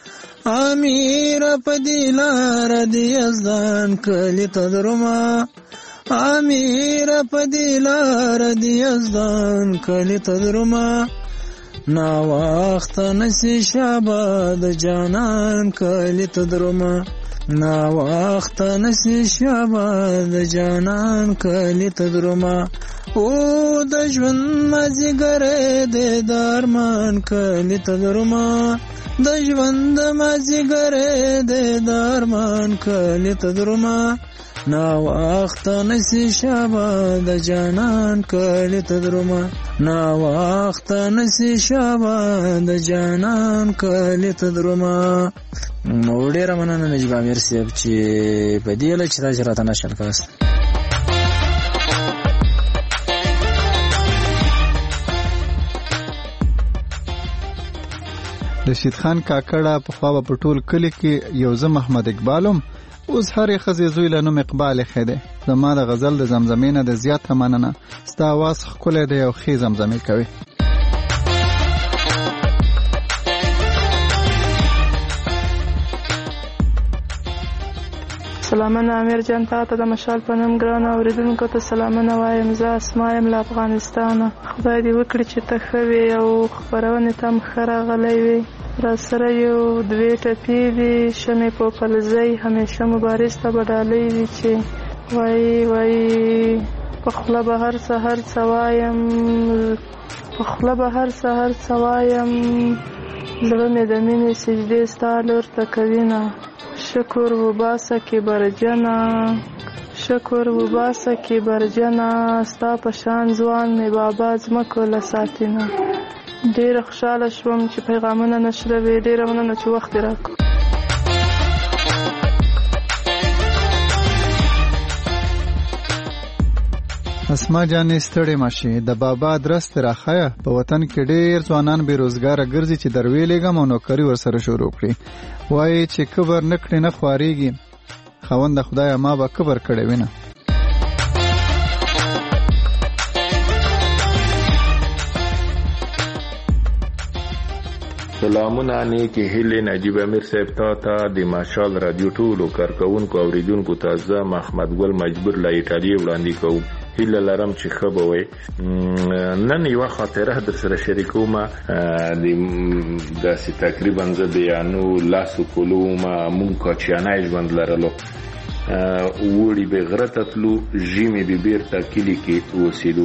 امیر په دې لاره د یزدان کلي ته درومه امیر په دې لاره د یزدان کلي ته درومه ناوخته نسي شابه د جانان کلي ته درومه ناوخته نسي شابه د جانان کلي ته درومه او د ژوند مازیګری د دارمان کلي ته درومه د ژوند مازیګری د دارمان کلي ته درومه ناوخته نسي شابه د جانان کلي ته درومه ناوخته نسي شابه د جانان کلي ته درومه نو ډېره مننه نجیب امیر صاحب چې په دې هیله چې تاسو راته نشل کاست رشید خان کاکړه پخوا په ټول کلي کې یو زه محمد اقبالم، اوس هرې ښځې زوی له نوم اقبال ایښی دی. زما د غزل د زمزمې نه د زیاته مننه، ستا اواز ښکلی دی او ښې زمزمې کوي. سلامونه امیر جان، تا ته د مشال په نوم ګرانو اورېدونکو ته سلامونه وایم. زه اسما یم له افغانستانه. خدای دې وکړي چې ته ښه وې او خپرونې ته هم ښه راغلی وې. را سره یو دوې ټپې دي، شمې پوپلزۍ همیشه مبارز ته به ډالۍ وي چې وایي وایي په خوله به هر څه هر څه وایم، په خوله به هر څه هر څه وایم، زړه مې د مینې سجدې ستا لور ته کوینه. شکر وباسه کې برجنه، شکر وباسه کې برجنه، ستا په شان ځوان مې بابا ځمکو له ساتینه. ډېره خوشحاله شوم چې پیغامونه نشروي. ډېره مننه چې وخت یې راکړ. اسما جانې ستړې ماشي، د بابا ادرس ته راښیه. په وطن کې ډېر ځوانان بې روزګاره ګرځي چې درویلېږم او نوکري ورسره شروع کړي. وایي چې کبر نه کړې نه خوارېږي. خاونده خدایه ما به کبر کړی وینه. سلامونه نیکې هیلې نجیب امیر صاحب تا ته د ماشال رادیو ټولو کارکوونکو اوریدونکو ته زه محمد ګل مجبور له ایټالیې وړاندې کوم. هیله لرم چې ښه به وئ. نن یوه خاطره در سره شریکوم. داسې تقریبا زه د یانو لسو کلو ومه. مونږ کاچیانی ژوند لرلو. اوړي به غره ته تلو، ژمې به بیرته کلي کې اوسېدو.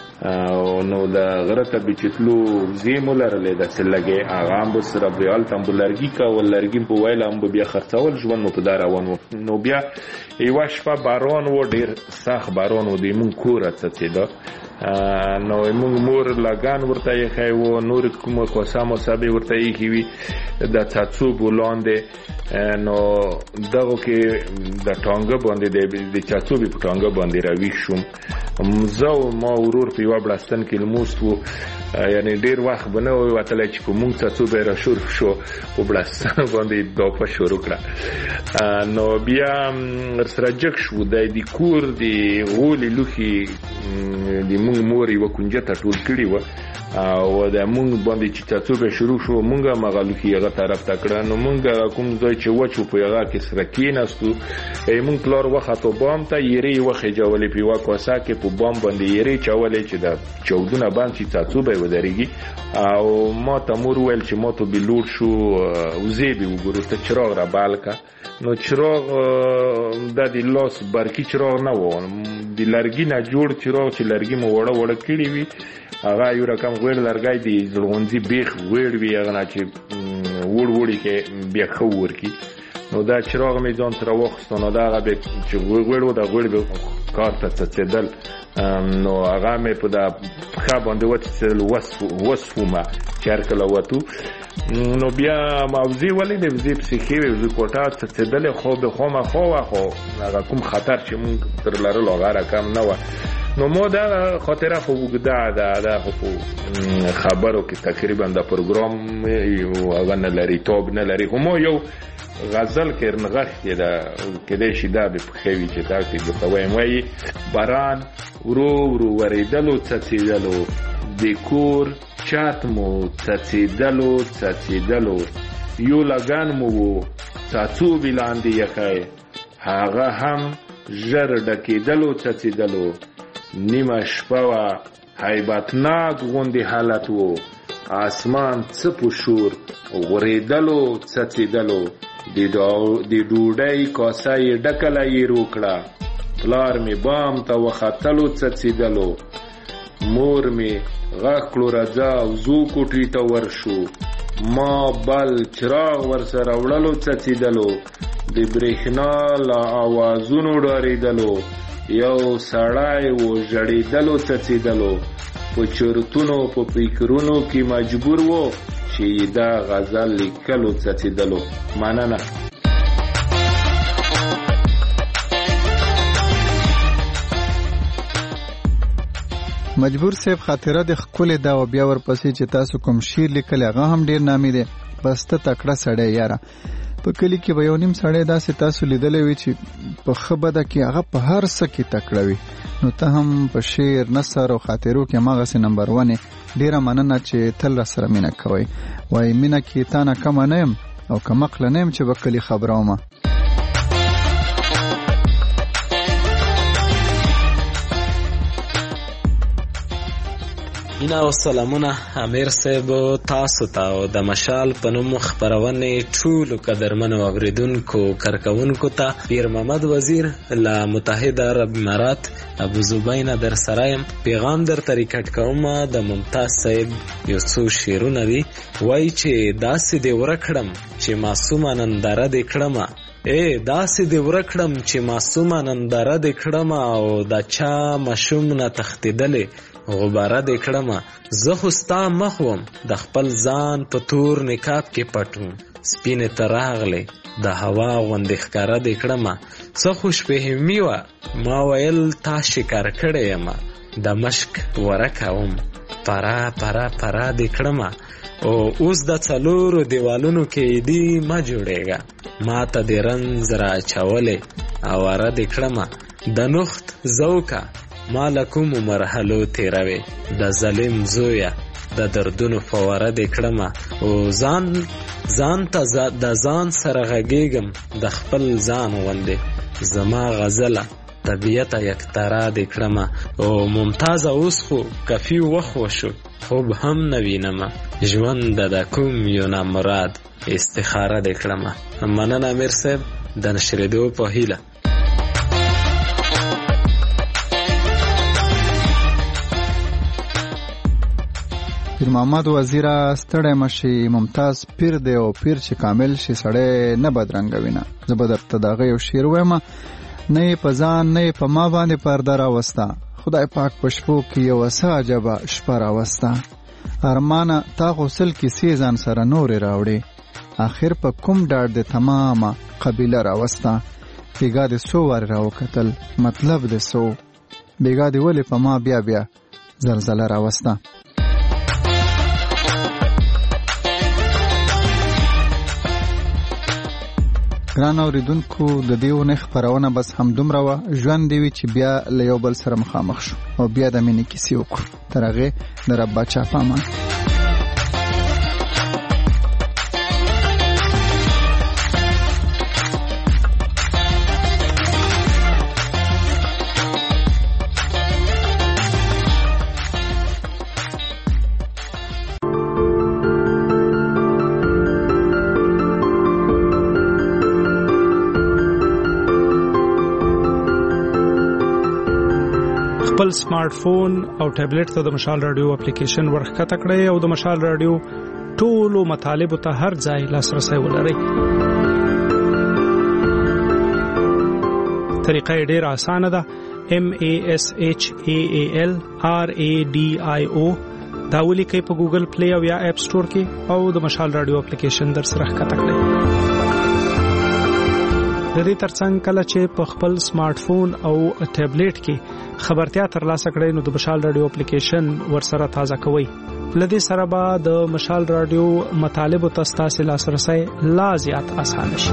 نو د غره ته به چې تلو وزې مو لرلې داسې لږې، هغه هم به سره به هلته هم به لرګي کول، لرګي په ویله هم به بیا خرڅول. ژوند مو په دا روان و. نو بیا یوه شپه باران و، ډېر سخت باران و. د مونږ کور راڅڅېده. نو مونږ مور لګان ورته ایښی و، نور کومه کوسه موسه به ورته ایښي وي د څاڅوبو لاندې. نو دغو کې د ټانګه باندې د چاڅوبې په ټانګه باندې راویښ شوم. زه او ما ورور په یوه بړستن کې لموست وو. یعنې ډېر وخت به نه وی وتلی چې په مونږ څاڅوبی را شور شو، په بړستن باندې داپه شروع کړه. نو بیا ورسره جګ شو. د د کور د غولې لوښي د مونږ مور یوه کونجه ته ټول کړي وه او د مونږ باندې چې څاڅوبی شروع شو، مونږ هم هغه لوښي هغه طرف ته کړه. نو مونږ کوم ځای چې وچ و په هغه کې سره کېناستو. مونږ پلار وختو بام ته، یېرې یې وخېجولې په یوه کوسه کې. په بام باندې یېرې چولې چې د چودونه باندې چې څاڅوبی ودرېږي. او ما ته مور وویل چې ما ته به لوړ شو، وزې به وګورو، ته چراغ را بل که. نو چراغ دا د لاس برقي چراغ نه و، د لرګي نه جوړ چراغ چې لرګي مو وړه وړه کړي وي. هغه یو رقم غوړ لرګی د زړغونځي بیخ غوړ وي، هغه نه چې وړ وړي کې بیا ښه ورکي. نو دا چراغ مې ځان سره واخیستو. نو دا هغه چې غوړ و، دا غوړ به کار ته څڅېدل. نو هغه مې په دا پښه باندې وڅڅېدل، وسومه چې هر کله وتو. نو بیا ما وزې ولیدې، وزې پسې ښې وې، وزې کوټه څڅېدلې. خو به خامخا وه، خو هغه کوم خطر چې مونږ تر لرلو هغه رقم نه وه. نو ما دا خاطره خو اوږده ده، دا خو په خبرو کې تقریبا د پروګرام هغه نه لري، تاب نه لري. خو ما یو غزل کې نغښتې ده، کیدای شي دا به پښې وي چې تاسې درته وایم. وایي باران ورو ورو ورېدلو څڅېدلو، د کور چت مو څڅېدلو څڅېدلو، یو لګن مو و څاڅوبې لاندې یخی، هغه هم ژر ډکېدلو څڅېدلو. نیمه شپه وه، هیبتناک غوندې حالت و، اسمان څه په شور غورېدلو څڅېدلو. د ډوډۍ کاسه یې ډکله یې روکړه، پلار مې بام ته وختلو څڅېدلو. مور مې غږ کړو راځه او زو کوټې ته ورشو، ما بل چراغ ورسره وړلو څڅېدلو. د برېښنا له اوازونو ډارېدلو، یو سړی و ژړېدلو څڅېدلو. په چرتونو په فکرونو کې مجبور و چې دا غزل لیکلو څڅېدلو. مننه. مجبور صاحب خاطره د ښکلې ده او بیا ورپسې چې تاسو کوم شعر لیکلی هغه هم ډېر نامي دی. بس ته تکړه سړی یاره. په کلی کې به یو نیم سړی داسې تاسو لیدلی وي چې په ښه بده کې هغه په هر څه کې تکړه وي. نو ته هم په شعر، نثر او خاطرو کې هماغسې نمبر ون یې. ډېره مننه چې تل را سره مینه کوئ. وایي مینه کې تا نه کمه نه یم او کمقله نه یم چې به کلي خبره ومه. اینا او سلامونه امیر صاحب تاسو ته او د مشال په نوم خپرونې ټولو قدرمنو اوریدونکو کارکوونکو ته پیر محمد وزیر له متحده عرب امارات ابو زبین در سره یم. پیغام در طریقټ کوم د ممتاز صاحب یو څو شعرونه دي. وایي چې داسې دې ورکړم چې معصومه ننداره دې کړم، اے داسې دې ورکړم چې معصومه ننداره دې کړم او د چا مشوم نه تښتېدلې غباره دې کړمه. زه خو ستا مخ وم د خپل ځان په تور نقاب کې پټ وم، سپینې ته راغلې د هوا غوندې ښکاره دې کړمه. څه خوشفهمي وه ما ویل تا شکار کړی یمه، د مشک ورکه وم پرا پرا پرا دې کړمه. او اوس د څلورو دیوالونو کې دی ما جوړېږه، ما ته دې رنځ را اچولې اواره دې کړمه. د نخت زوکه ما لکوم مرحلو تیروي، د ظالم زویا د دردونو فواره دې کړمه. او ځان ځان ته د ځان سره غږېږم د خپل ځان غوندې، زما غزله طبیعت یکترا دې کړمه. او ممتازه اوس خو کفي وخت وشو خوب هم نه وینمه، ژوند د کوم یو نامراد استخاره دې کړمه. مننه امیر صاحب د نشرېدو په هیله. پیر محمد وزیره ستړی مشي، ممتاز پیر دی او پیر چې کامل شي سړی نه بدرنګه وینه. زه به درته د هغه یو شعر ووایم: نه یې په ځان نه یې په ما باندې پرده راوسته، خدای پاک په شپو کې یوه څه عجبه شپه راوسته. ارمانه تا غسل کیسې ځان سره نورې راوړې، آخر په کوم ډاډ دې تمامه قبیله راوسته. بیګا دې څو وارې راوکتل مطلب دې څو، بیګا دې ولې په ما بیا بیا زلزله راوسته. ګران اوریدونکو د دې ونې خپرونه بس همدومره وه. ژوند دې وي چې بیا له یو بل سره مخامخ شو او بیا د مینې کیسې وکړو. تر هغې د رب باچا په امان. خپل سمارټ فون او ټابلیټ ته د مشال رادیو اپلیکیشن ورښکته کړئ او د مشال رادیو ټولو مطالبو ته هر ځای لاسرسی ولرئ. طریقه یې ډېره اسانه ده. M A S H A A L R A D I O دا ولیکئ په ګوګل پلی او یا اپ سټور کې او د مشال رادیو اپلیکیشن در سره ښکته کړئ. د دې ترڅنګ کله چې په خپل سمارټ فون او ټابلیټ کې خبرتیا ترلاسه کړئ نو د مشال رادیو اپلیکیشن ورسره تازه کوئ. لدې سره به د مشال رادیو مطالبو ته ستاسو لاسرسی لا زیات اسانه شي.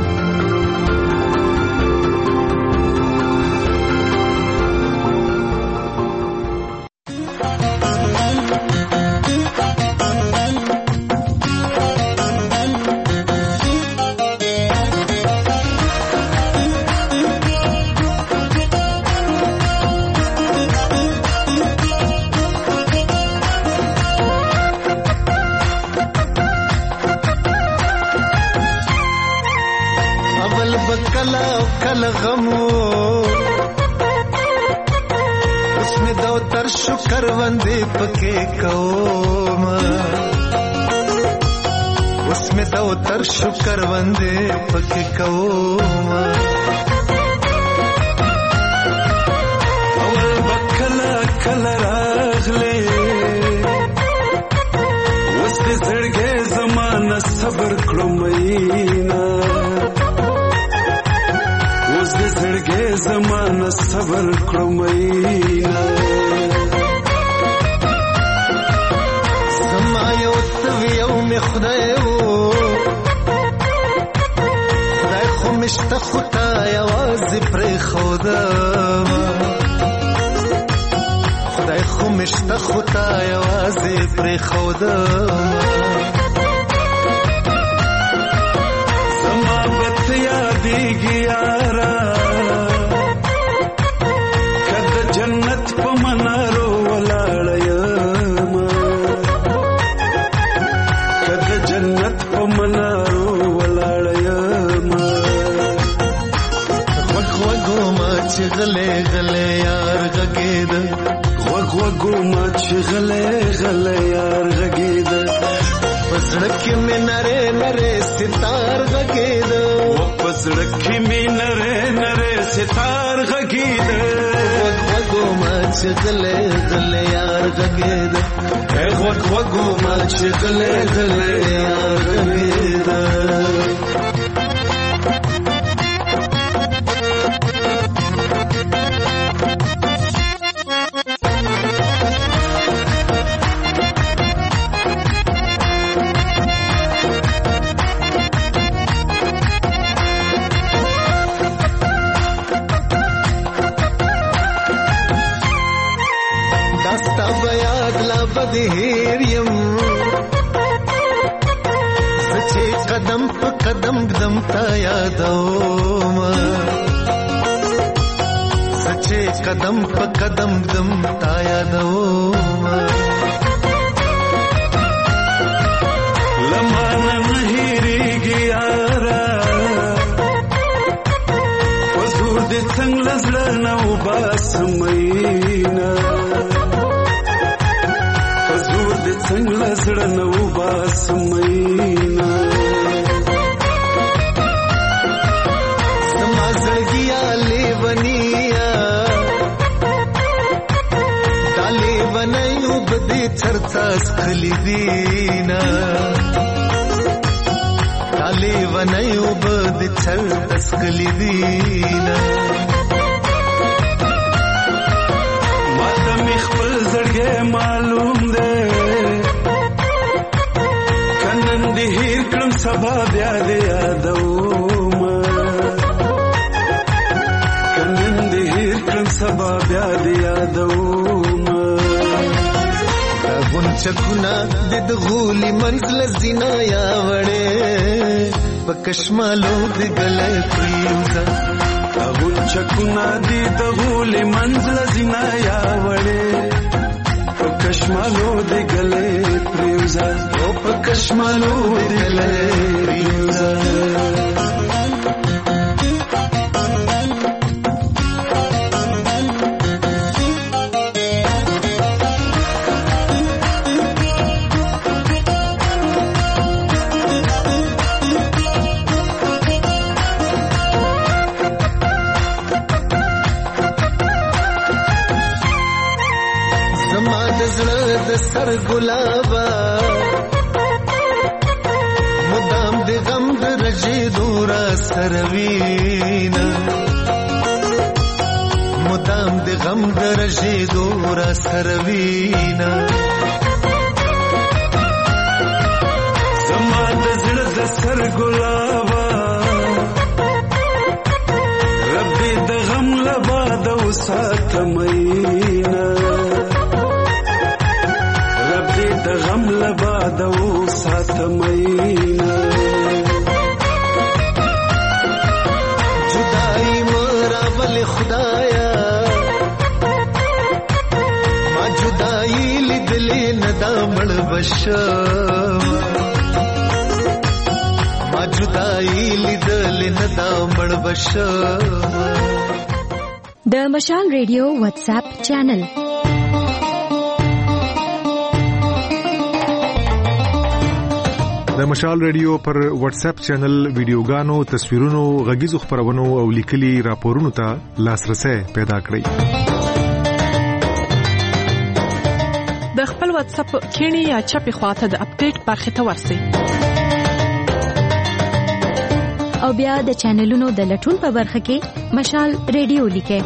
شکر وندے پکې کوم اول بکلا کلا راغله وس دې زړګې زمانہ صبر کړم مینا وس دې زړګې زمانہ صبر کړم مینا زما یو تو یو می خدای خودم خدای خو مشته خو تا یوازې پرې خودم زما بت یادېږي یاره که د جنت په منارو ولاړه یم که د جنت په منارو ولاړه یم غوږ غوږو ما چې غلی غلی یار غږېده غوږ غوږو ما چې غلی غلی یار غږېده په زړه کې مې نرې نرې ستار غږېده په زړه کې مې نرې نرې ستار غږېده غوږ غوږو ما چې غلی غلی یار غږېده غوږ غوږو ما چې غلی غلی یار غږېده هیر یم سچې قدم په قدم دم تا یادوم سچې قدم په قدم دم تا یادوم لمانه نه هېرېږي یاره حضور دې څنګه له زړه نه وباسم مینه څنګه زړه نه وباسم مینه زما زړګیا لیونیا دا لیونی اوبه دې چرته څښلي دینه دا لیونی اوبه دې چرته څښلي دینه ماته مې خپل زړګی معلوم دی هیر کړم سبا بیا دې یادوم کنن دې هیر کړم سبا بیا دې یادوم غونچکونه دې د غولي منزل زینا یا وړې په کشمالو دې ګلې پریوزه غونچکونه دې د غولي منزل زینا یا وړې کشمالو دې ګلې پریوزه او په کشمالو دې ګلې پریوزه سر ګلابا مدام دې غم د رجې دورا سروینا مدام دې غم د رجې دورا سروینا زما د زړه د سر ګلابا ربي د غم لبا د وسات مينا د غم لبا د وسات مينا جدائی مرا ول خدایا ما جدائی لیدلې ندا مړ بشم ما جدائی لیدلې ندا مړ بشم د مشال ریډیو واتس اپ چینل د مشال ریډیو پر واتس اپ چینل ویډیوګانو، تصویرونو، غږیزو خبرونو او لیکلي راپورونو ته لاسرسي پیدا کړئ. د خپل واتس اپ کینی یا چپی خواته د اپډیټ برخه ته ورسئ. او بیا د چینلونو د لټون په برخه کې مشال ریډیو لیکئ.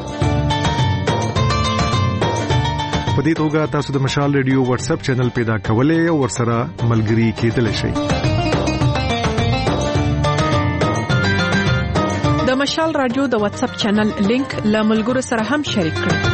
په دې توګه تاسو د مشال ریډیو واتس اپ چینل پیدا کولای او ورسره ملګري کېدلی شئ. د د مشال رادیو د واتس اپ چینل لینک له ملګرو سره هم شریک کړئ.